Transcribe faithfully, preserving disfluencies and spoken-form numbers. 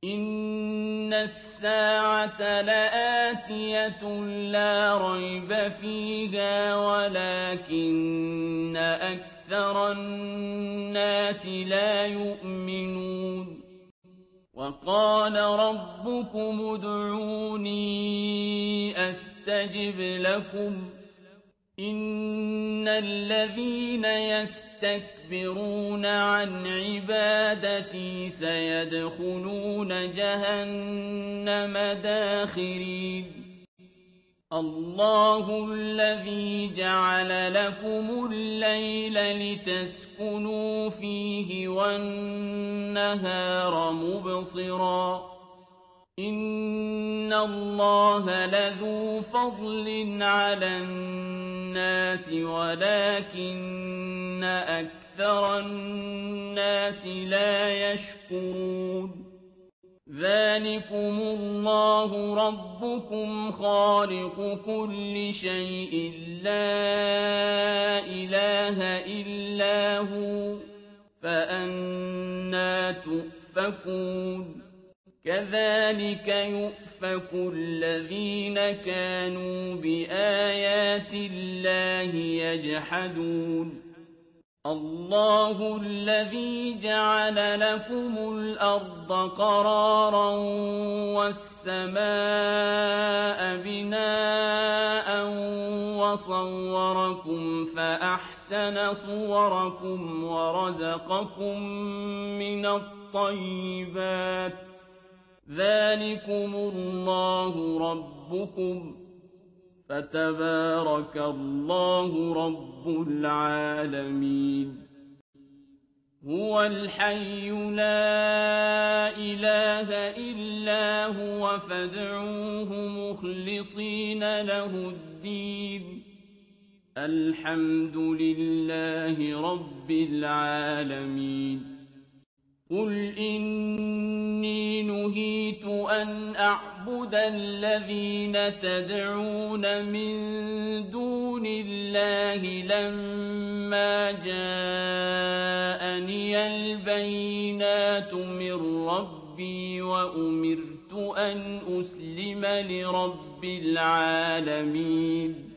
إِنَّ السَّاعَةَ لَآتِيَةٌ لَا رَيْبَ فِيهَا وَلَٰكِنَّ أَكْثَرَ النَّاسِ لَا يُؤْمِنُونَ وَقَالَ رَبُّكُمُ ادْعُونِي أَسْتَجِبْ لَكُمْ ۚ إِنَّ الَّذِينَ يَسْتَكْبِرُونَ عَنْ عِبَادَتِي سَيَدْخُلُونَ جَهَنَّمَ دَاخِرِينَ اللَّهُ الَّذِي جَعَلَ لَكُمُ اللَّيْلَ لِتَسْكُنُوا فِيهِ وَالنَّهَارَ مُبْصِرًا ۚ إِنَّ اللَّهَ لَذُو فَضْلٍ عَلَى النَّاسِ وَلَٰكِنَّ أَكْثَرَ النَّاسِ لَا يَشْكُرُونَ ذَٰلِكُمُ اللَّهُ رَبُّكُمْ خَالِقُ كُلِّ شَيْءٍ لَّا إِلَٰهَ إِلَّا هُوَ فَأَنَّىٰ تُؤْفَكُونَ كَذَٰلِكَ يُؤْفَكُ الَّذِينَ كَانُوا بِآيَاتِ اللَّهِ يَجْحَدُونَ اللَّهُ الَّذِي جَعَلَ لَكُمُ الْأَرْضَ قَرَارًا وَالسَّمَاءَ بِنَاءً وَصَوَّرَكُمْ فَأَحْسَنَ صُوَرَكُمْ وَرَزَقَكُم مِّنَ الطَّيِّبَاتِ ۚ ذَٰلِكُمُ اللَّهُ رَبُّكُمْ ۖ فَتَبَارَكَ اللَّهُ رَبُّ الْعَالَمِينَ هُوَ الْحَيُّ لَا إِلَٰهَ إِلَّا هُوَ فَادْعُوهُ مُخْلِصِينَ لَهُ الدِّينَ الْحَمْدُ لِلَّهِ رَبِّ الْعَالَمِينَ قُلْ إِنِّي نُهِيتُ أَنْ أَعْبُدَ الَّذِينَ تَدْعُونَ مِن دُونِ اللَّهِ لَمَّا جَاءَنِيَ الْبَيِّنَاتُ مِن رَّبِّي وَأُمِرْتُ أَنْ أُسْلِمَ لِرَبِّ الْعَالَمِينَ